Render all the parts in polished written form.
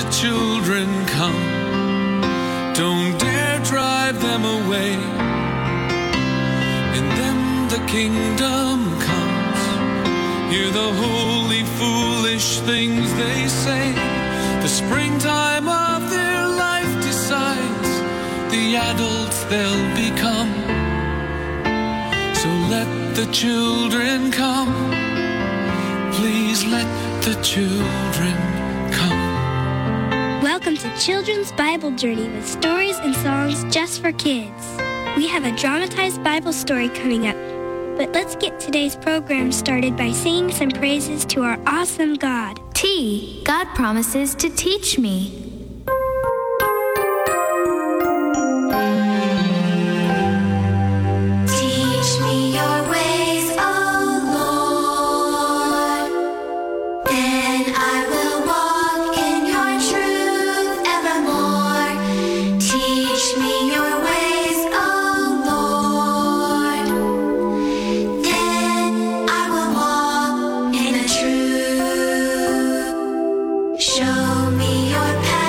children come. Don't dare drive them away. In them the kingdom comes. Hear the holy, foolish things they say. The springtime of their life decides the adults they'll become. So let the children come. Please let the children come. Welcome to Children's Bible Journey with stories and songs just for kids. We have a dramatized Bible story coming up, but let's get today's program started by singing some praises to our awesome God. T, God promises to teach me. Show me your path.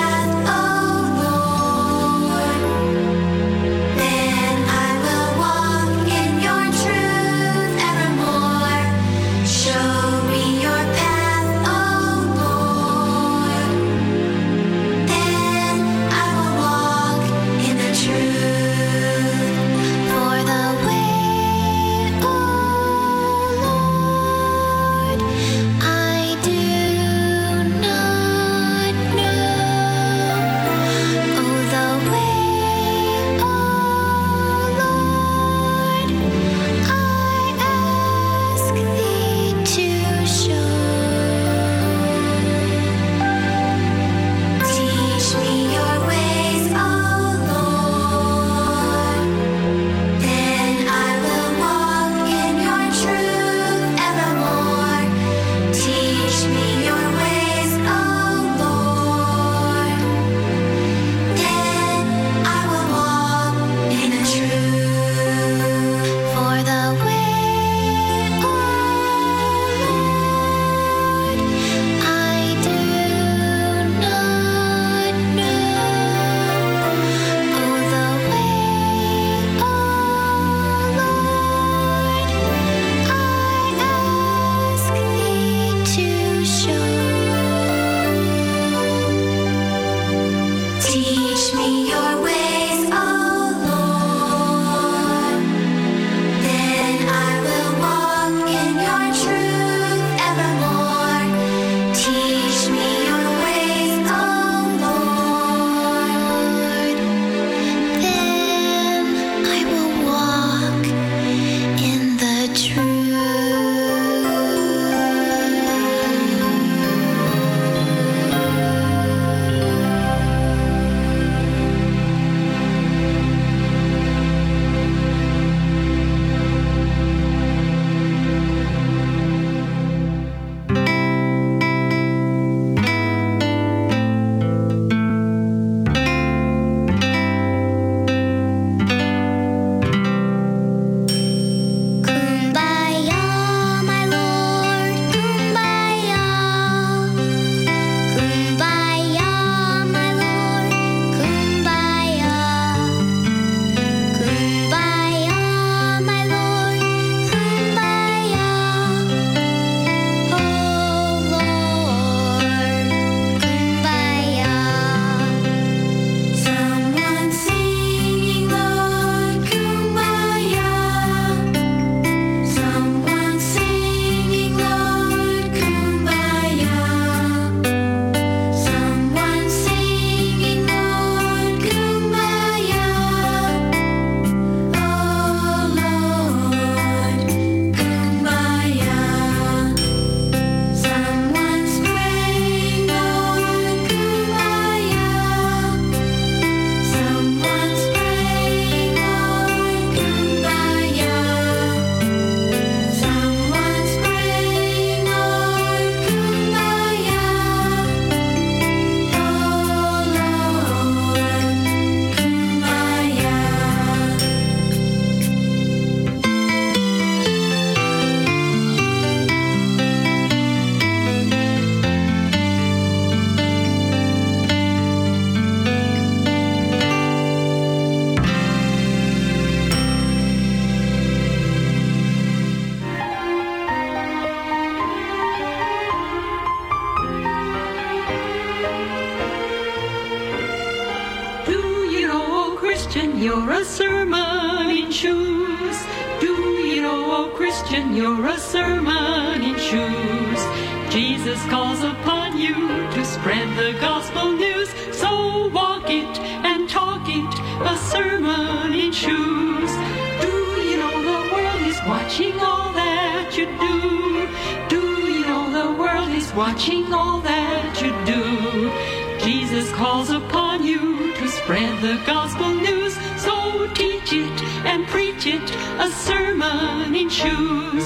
Christian, you're a sermon in shoes. Do you know, oh Christian, you're a sermon in shoes. Jesus calls upon you to spread the gospel news. So walk it and talk it, a sermon in shoes. Do you know the world is watching all that you do? Do you know the world is watching all that you do? Jesus calls upon you to spread the gospel news. So teach it and preach it, a sermon in shoes.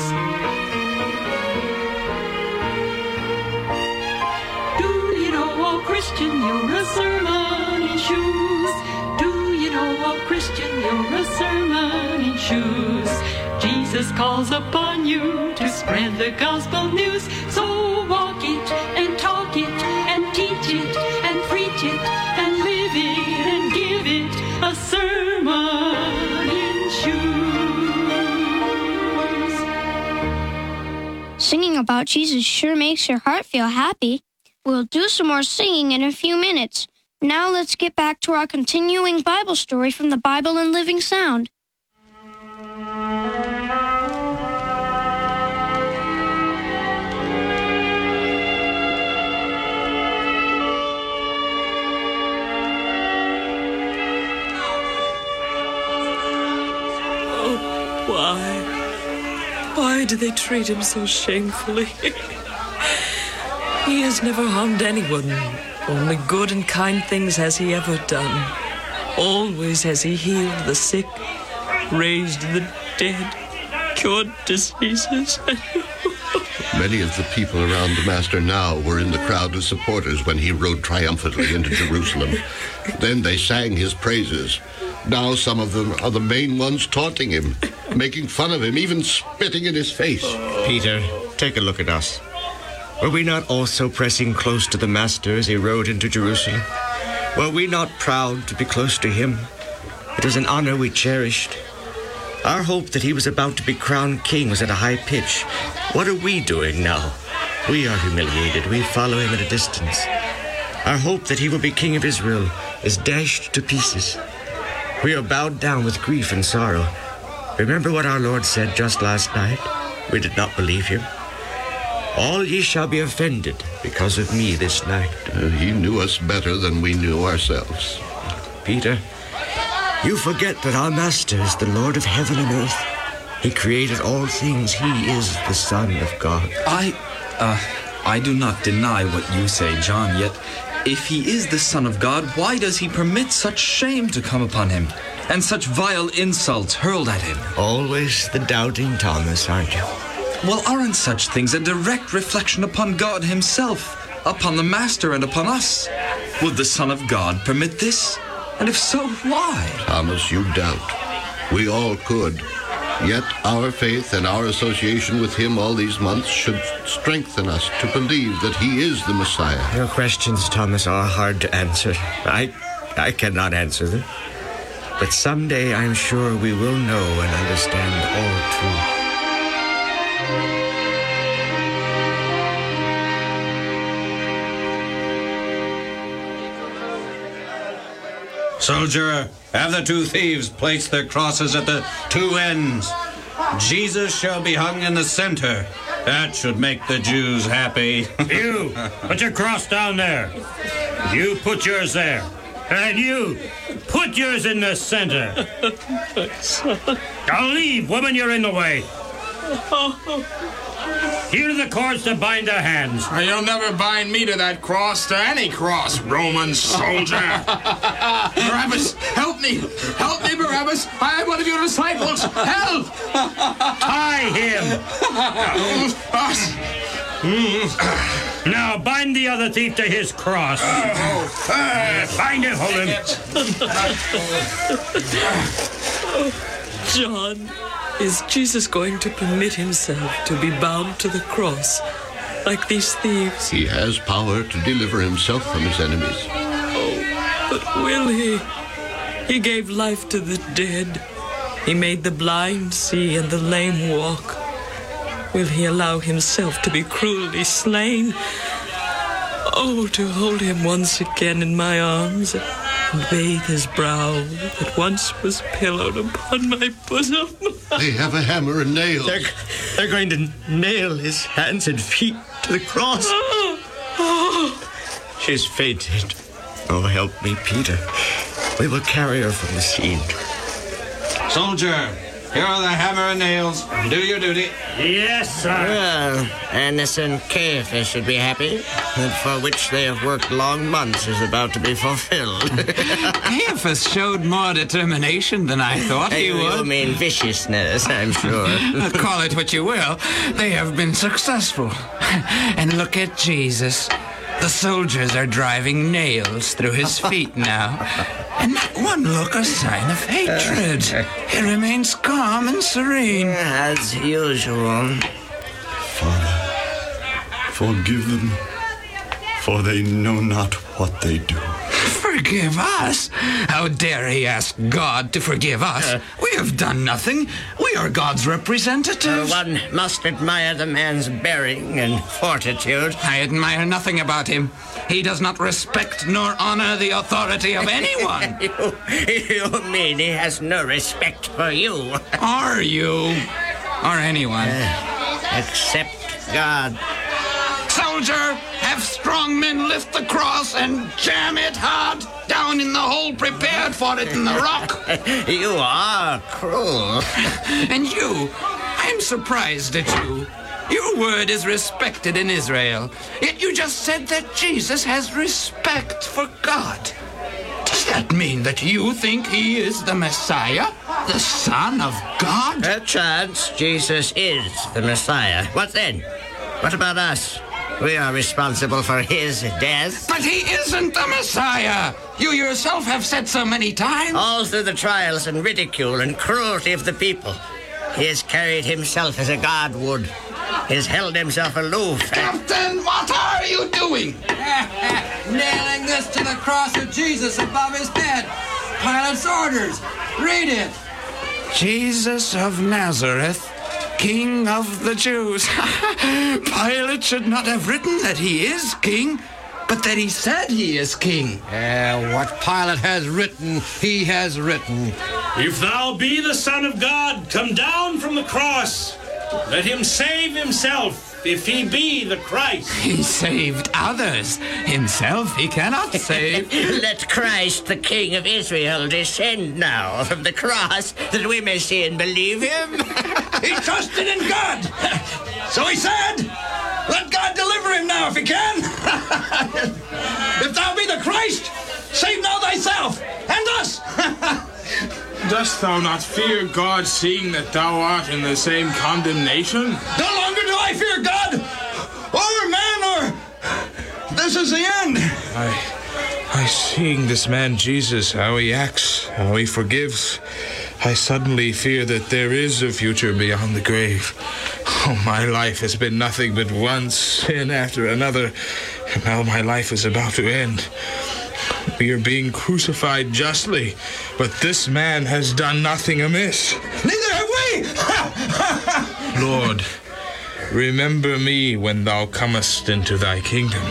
Do you know, oh Christian, you're a sermon in shoes. Do you know, oh Christian, you're a sermon in shoes. Jesus calls upon you to spread the gospel news. So walk it and talk it and teach it and preach it and live it and give it, a sermon in shoes. Singing about Jesus sure makes your heart feel happy. We'll do some more singing in a few minutes. Now let's get back to our continuing Bible story from the Bible in Living Sound. Why do they treat him so shamefully? He has never harmed anyone. Only good and kind things has he ever done. Always has he healed the sick, raised the dead, cured diseases. Many of the people around the Master now were in the crowd of supporters when he rode triumphantly into Jerusalem. Then they sang his praises. Now some of them are the main ones taunting him, making fun of him, even spitting in his face. Peter, take a look at us. Were we not also pressing close to the Master as he rode into Jerusalem? Were we not proud to be close to him? It was an honor we cherished. Our hope that he was about to be crowned king was at a high pitch. What are we doing now? We are humiliated. We follow him at a distance. Our hope that he will be king of Israel is dashed to pieces. We are bowed down with grief and sorrow. Remember what our Lord said just last night? We did not believe him. All ye shall be offended because of me this night. He knew us better than we knew ourselves. Peter, you forget that our Master is the Lord of heaven and earth. He created all things. He is the Son of God. I do not deny what you say, John, yet if he is the Son of God, why does he permit such shame to come upon him and such vile insults hurled at him? Always the doubting Thomas, aren't you? Well, aren't such things a direct reflection upon God himself, upon the Master and upon us? Would the Son of God permit this? And if so, why? Thomas, you doubt. We all could. Yet our faith and our association with him all these months should strengthen us to believe that he is the Messiah. Your questions, Thomas, are hard to answer. I cannot answer them. But someday I'm sure we will know and understand all truth. Soldier, have the two thieves place their crosses at the two ends. Jesus shall be hung in the center. That should make the Jews happy. You, put your cross down there. You put yours there. And you, put yours in the center. I'll leave, woman, you're in the way. Here are the cords to bind their hands. You'll never bind me to that cross, to any cross, Roman soldier. Barabbas, help me. Help me, Barabbas. I am one of your disciples. Help! Tie him. Now bind the other thief to his cross. Bind him, hold him. John, is Jesus going to permit himself to be bound to the cross like these thieves? He has power to deliver himself from his enemies. Oh, but will he? He gave life to the dead. He made the blind see and the lame walk. Will he allow himself to be cruelly slain? Oh, to hold him once again in my arms and bathe his brow that once was pillowed upon my bosom. They have a hammer and nails. They're going to nail his hands and feet to the cross. She's fainted. Oh, help me, Peter. We will carry her from the scene. Soldier, here are the hammer and nails. Do your duty. Yes, sir. Well, Annas and Caiaphas should be happy, and for which they have worked long months is about to be fulfilled. Caiaphas showed more determination than I thought he would. You mean viciousness, I'm sure. Call it what you will. They have been successful. And look at Jesus. The soldiers are driving nails through his feet now. And not one look or sign of hatred. He remains calm and serene. As usual. Father, forgive them, for they know not what they do. Forgive us? How dare he ask God to forgive us? We have done nothing. We are God's representatives. One must admire the man's bearing and fortitude. I admire nothing about him. He does not respect nor honor the authority of anyone. You mean he has no respect for you? Or you. Or anyone. Except God. Soldier, have strong men lift the cross and jam it hard down in the hole prepared for it in the rock. You are cruel. And you, I'm surprised at you. Your word is respected in Israel, yet you just said that Jesus has respect for God. Does that mean that you think he is the Messiah, the Son of God? Perchance Jesus is the Messiah. What then? What about us? We are responsible for his death. But he isn't the Messiah. You yourself have said so many times. All through the trials and ridicule and cruelty of the people, he has carried himself as a god would. He has held himself aloof. Captain, what are you doing? Nailing this to the cross of Jesus above his head. Pilate's orders. Read it. Jesus of Nazareth, King of the Jews. Pilate should not have written that he is king, but that he said he is king. What Pilate has written, he has written. If thou be the Son of God, come down from the cross. Let him save himself, if he be the Christ. He saved others. Himself he cannot save. Let Christ, the King of Israel, descend now from the cross, that we may see and believe him. He trusted in God. So he said, let God deliver him now if he can. If thou be the Christ, save now thyself and us. Dost thou not fear God, seeing that thou art in the same condemnation? No longer do I fear God, or man, or this is the end. I seeing this man Jesus, how he acts, how he forgives, I suddenly fear that there is a future beyond the grave. Oh, my life has been nothing but one sin after another, and now my life is about to end. We are being crucified justly, but this man has done nothing amiss. Neither have we! Lord, remember me when thou comest into thy kingdom.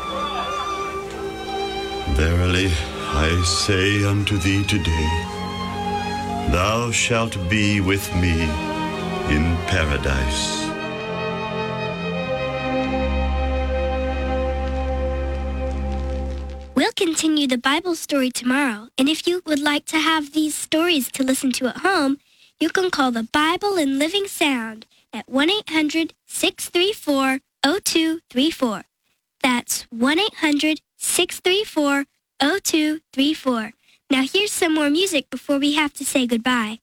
Verily, I say unto thee today, thou shalt be with me in paradise. We'll continue the Bible story tomorrow, and if you would like to have these stories to listen to at home, you can call the Bible in Living Sound at 1-800-634-0234. That's 1-800-634-0234. Now here's some more music before we have to say goodbye.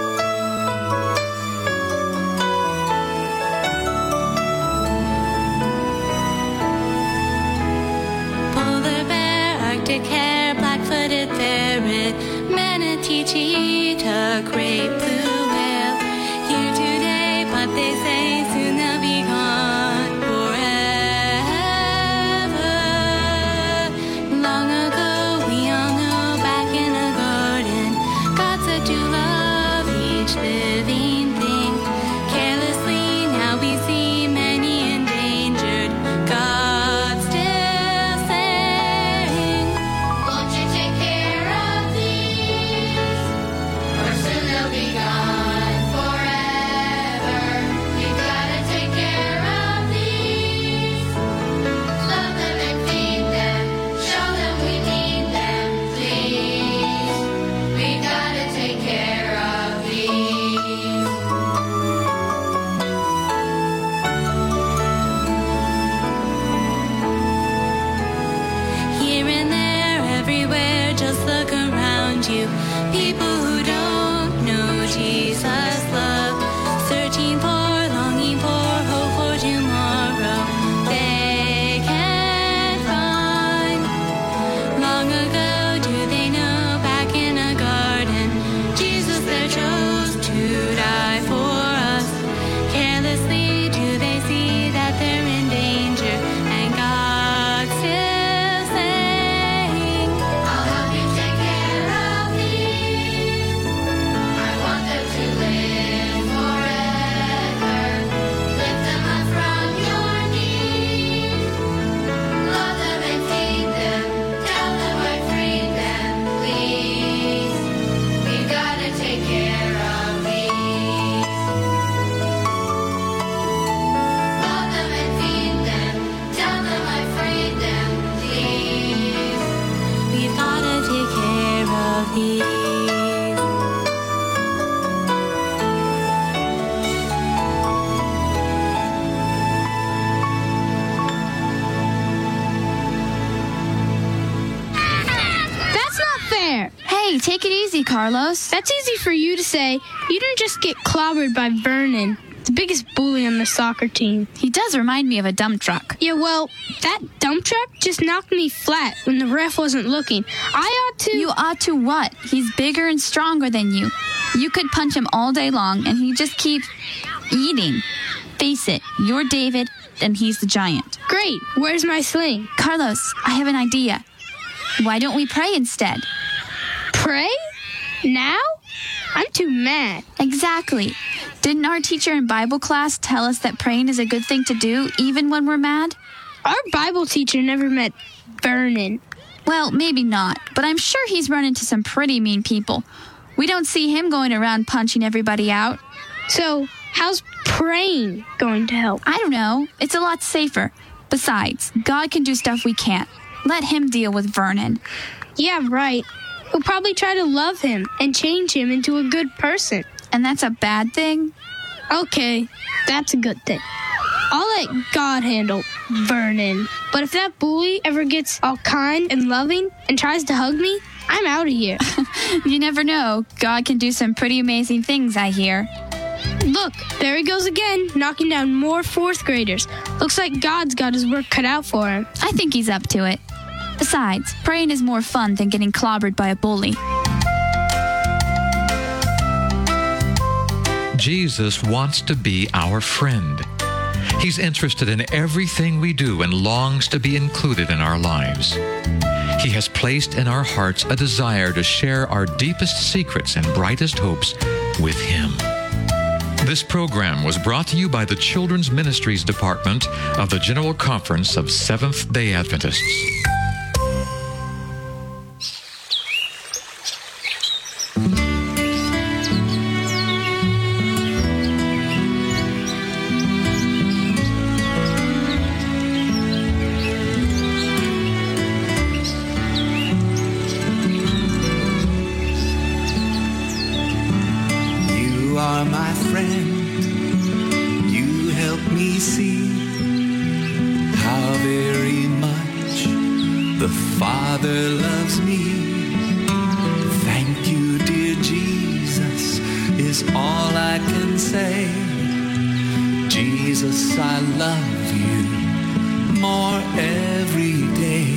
Arctic hare, black-footed ferret, manatee, cheetah, great blue whale. Here today, but they say soon they'll be gone forever. Long ago, we all know, back in the garden, God said to love each living thing. Carelessly, now we see many endangered. God still saying, won't you take care of you. People who don't know Jesus' love, searching for, longing for, hope for tomorrow. They can't find. Long ago, do they know, back in a garden, Jesus there chose to die for us. Carelessly, do they see that they're in danger? And God still saying, I'll help you take care of these. I want them to live forever. Lift them up from your knees. Love them and feed them. Tell them I freed them, please. We've got to take care of these. Love them and feed them. Tell them I freed them, please. We've got to take care of these. That's not fair. Hey, take it easy, Carlos. That's easy for you to say. You didn't just get clobbered by Vernon, the biggest bully on the soccer team. He does remind me of a dump truck. Yeah, well, that dump truck just knocked me flat when the ref wasn't looking. I ought to... You ought to what? He's bigger and stronger than you. You could punch him all day long, and he'd just keep eating. Face it, you're David, and he's the giant. Great. Where's my sling? Carlos, I have an idea. Why don't we pray instead? Pray? Now? I'm too mad. Exactly. Didn't our teacher in Bible class tell us that praying is a good thing to do, even when we're mad? Our Bible teacher never met Vernon. Well, maybe not, but I'm sure he's run into some pretty mean people. We don't see him going around punching everybody out. So, how's praying going to help? I don't know. It's a lot safer. Besides, God can do stuff we can't. Let him deal with Vernon. Yeah, right. We'll probably try to love him and change him into a good person. And that's a bad thing? Okay, that's a good thing. I'll let God handle Vernon. But if that bully ever gets all kind and loving and tries to hug me, I'm out of here. You never know. God can do some pretty amazing things, I hear. Look, there he goes again, knocking down more fourth graders. Looks like God's got his work cut out for him. I think he's up to it. Besides, praying is more fun than getting clobbered by a bully. Jesus wants to be our friend. He's interested in everything we do and longs to be included in our lives. He has placed in our hearts a desire to share our deepest secrets and brightest hopes with Him. This program was brought to you by the Children's Ministries Department of the General Conference of Seventh-day Adventists. You are my friend. You help me see how very much the Father loves me. Thank you, dear Jesus, is all I can say. Jesus, I love you more every day.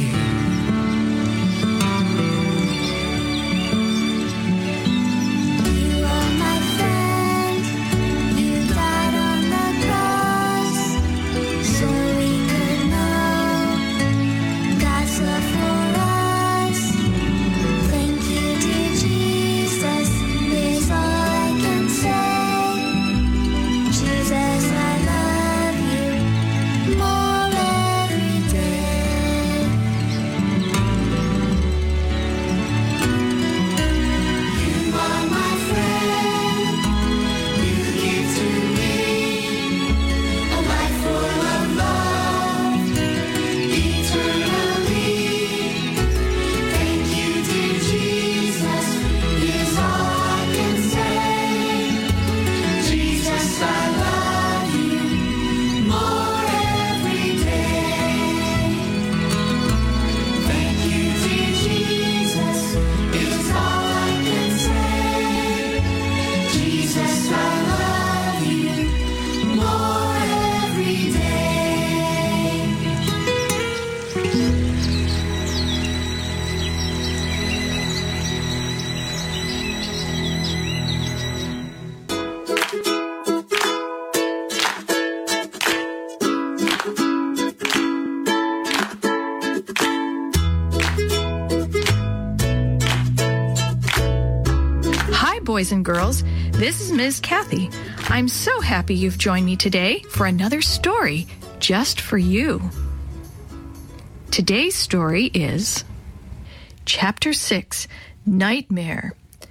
boys and girls. This is Ms. Kathy. I'm so happy you've joined me today for another story just for you. Today's story is Chapter 6, Nightmare.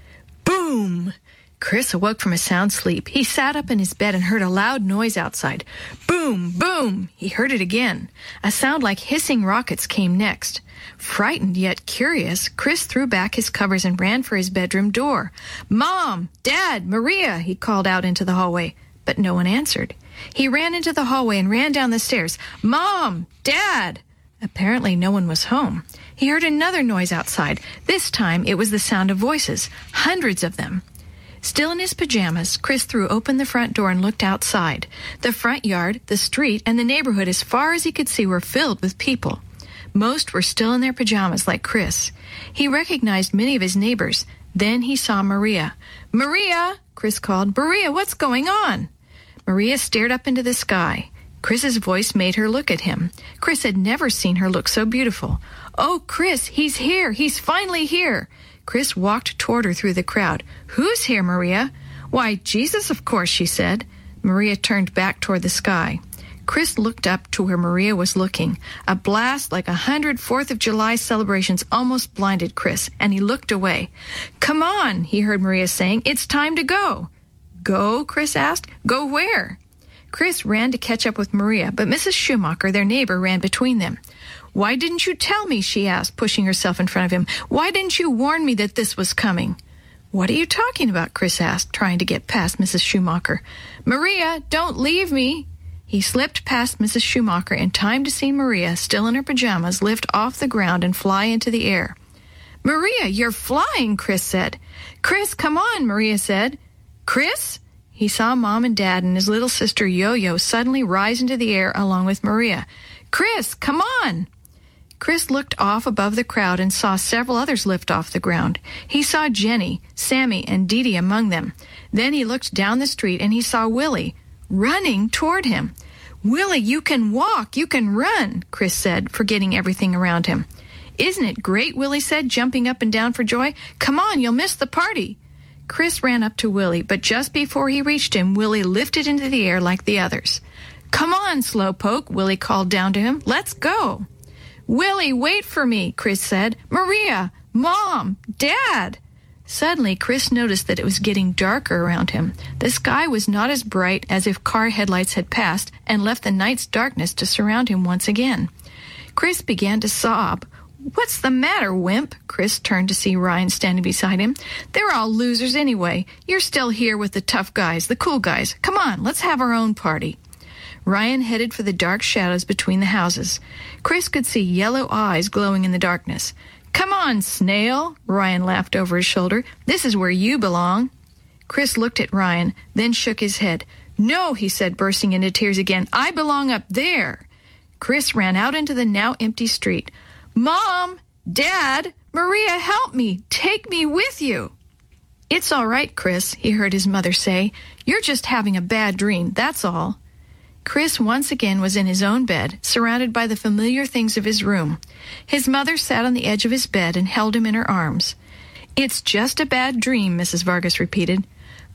Boom! Chris awoke from a sound sleep. He sat up in his bed and heard a loud noise outside. Boom! Boom! He heard it again. A sound like hissing rockets came next. Frightened yet curious, Chris threw back his covers and ran for his bedroom door. Mom! Dad! Maria! He called out into the hallway, but no one answered. He ran into the hallway and ran down the stairs. Mom! Dad! Apparently no one was home. He heard another noise outside. This time it was the sound of voices, hundreds of them. Still in his pajamas, Chris threw open the front door and looked outside. The front yard, the street, and the neighborhood as far as he could see were filled with people. Most were still in their pajamas like Chris. He recognized many of his neighbors. Then he saw Maria. Maria! Chris called. Maria, what's going on? Maria stared up into the sky. Chris's voice made her look at him. Chris had never seen her look so beautiful. Oh, Chris, he's here. He's finally here. Chris walked toward her through the crowd. Who's here, Maria? Why, Jesus, of course, she said. Maria turned back toward the sky. Chris looked up to where Maria was looking. A blast like 100 4th of July celebrations almost blinded Chris, and he looked away. Come on, he heard Maria saying. It's time to go. Go? Chris asked. Go where? Chris ran to catch up with Maria, but Mrs. Schumacher, their neighbor, ran between them. Why didn't you tell me, she asked, pushing herself in front of him. Why didn't you warn me that this was coming? What are you talking about? Chris asked, trying to get past Mrs. Schumacher. Maria, don't leave me. He slipped past Mrs. Schumacher in time to see Maria, still in her pajamas, lift off the ground and fly into the air. Maria, you're flying, Chris said. Chris, come on, Maria said. Chris? He saw Mom and Dad and his little sister Yo-Yo suddenly rise into the air along with Maria. Chris, come on! Chris looked off above the crowd and saw several others lift off the ground. He saw Jenny, Sammy, and Dee Dee among them. Then he looked down the street and he saw Willie running toward him. Willie, you can walk, you can run, Chris said, forgetting everything around him. Isn't it great, Willie said, jumping up and down for joy. Come on, you'll miss the party. Chris ran up to Willie, but just before he reached him, Willie lifted into the air like the others. Come on, Slowpoke, Willie called down to him. Let's go. Willie, wait for me, Chris said. Maria, Mom, Dad. Suddenly, Chris noticed that it was getting darker around him. The sky was not as bright as if car headlights had passed and left the night's darkness to surround him once again. Chris began to sob. What's the matter, wimp? Chris turned to see Ryan standing beside him. They're all losers anyway. You're still here with the tough guys, the cool guys. Come on, let's have our own party. Ryan headed for the dark shadows between the houses. Chris could see yellow eyes glowing in the darkness. Come on, Snail, Ryan laughed over his shoulder. This is where you belong. Chris looked at Ryan, then shook his head. No, he said, bursting into tears again. I belong up there. Chris ran out into the now empty street. Mom! Dad! Maria, help me! Take me with you! It's all right, Chris, he heard his mother say. You're just having a bad dream, that's all. Chris once again was in his own bed, surrounded by the familiar things of his room. His mother sat on the edge of his bed and held him in her arms. It's just a bad dream, Mrs. Vargas repeated.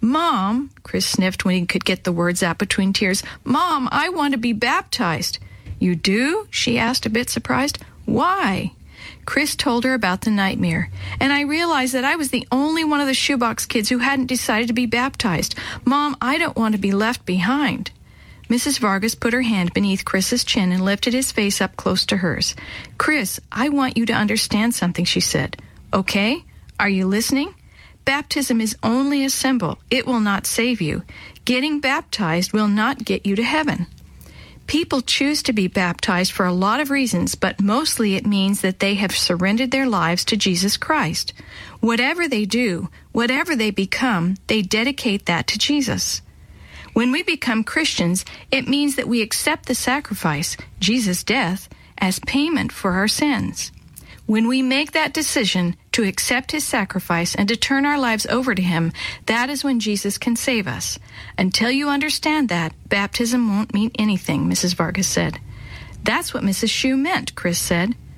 Mom, Chris sniffed when he could get the words out between tears. Mom, I want to be baptized. You do? She asked, a bit surprised. Why? Chris told her about the nightmare, and I realized that I was the only one of the shoebox kids who hadn't decided to be baptized. Mom, I don't want to be left behind. Mrs. Vargas put her hand beneath Chris's chin and lifted his face up close to hers. Chris, I want you to understand something, she said. Okay? Are you listening? Baptism is only a symbol. It will not save you. Getting baptized will not get you to heaven. People choose to be baptized for a lot of reasons, but mostly it means that they have surrendered their lives to Jesus Christ. Whatever they do, whatever they become, they dedicate that to Jesus. When we become Christians, it means that we accept the sacrifice, Jesus' death, as payment for our sins. When we make that decision to accept his sacrifice and to turn our lives over to him, that is when Jesus can save us. Until you understand that, baptism won't mean anything, Mrs. Vargas said. That's what Mrs. Shue meant, Chris said.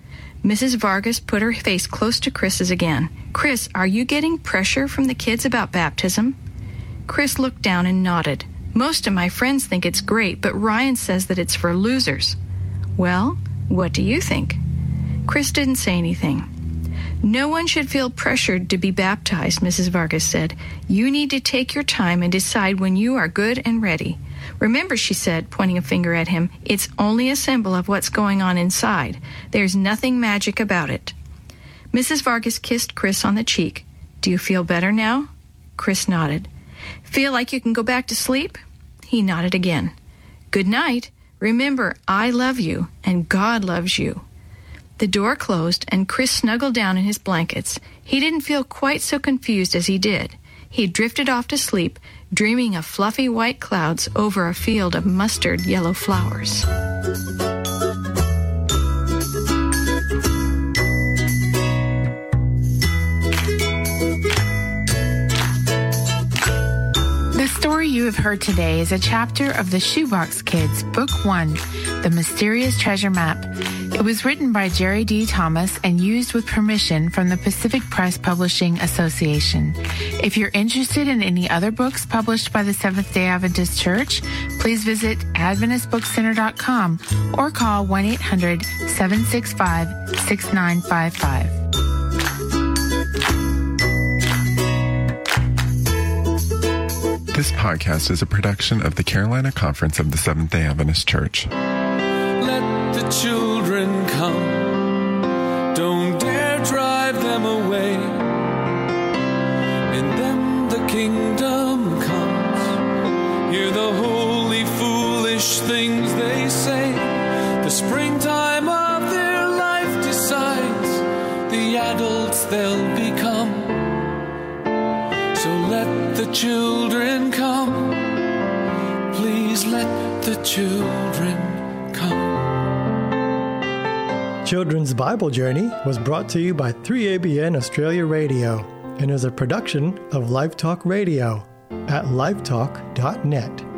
Mrs. Vargas put her face close to Chris's again. Chris, are you getting pressure from the kids about baptism? Chris looked down and nodded. Most of my friends think it's great, but Ryan says that it's for losers. Well, what do you think? Chris didn't say anything. No one should feel pressured to be baptized, Mrs. Vargas said. You need to take your time and decide when you are good and ready. Remember, she said, pointing a finger at him, it's only a symbol of what's going on inside. There's nothing magic about it. Mrs. Vargas kissed Chris on the cheek. Do you feel better now? Chris nodded. Feel like you can go back to sleep? He nodded again. Good night. Remember, I love you, and God loves you. The door closed, and Chris snuggled down in his blankets. He didn't feel quite so confused as he did. He drifted off to sleep, dreaming of fluffy white clouds over a field of mustard yellow flowers. The story you have heard today is a chapter of the Shoebox Kids, Book 1, The Mysterious Treasure Map. It was written by Jerry D. Thomas and used with permission from the Pacific Press Publishing Association. If you're interested in any other books published by the Seventh-day Adventist Church, please visit AdventistBookCenter.com or call 1-800-765-6955. This podcast is a production of the Carolina Conference of the Seventh-day Adventist Church. Let the children come. Don't dare drive them away. In them the kingdom comes. Hear the holy, foolish things they say. The springtime of their life decides the adults they'll become. So let the children come. Please let the children come. Children's Bible Journey was brought to you by 3ABN Australia Radio and is a production of Live Talk Radio at livetalk.net.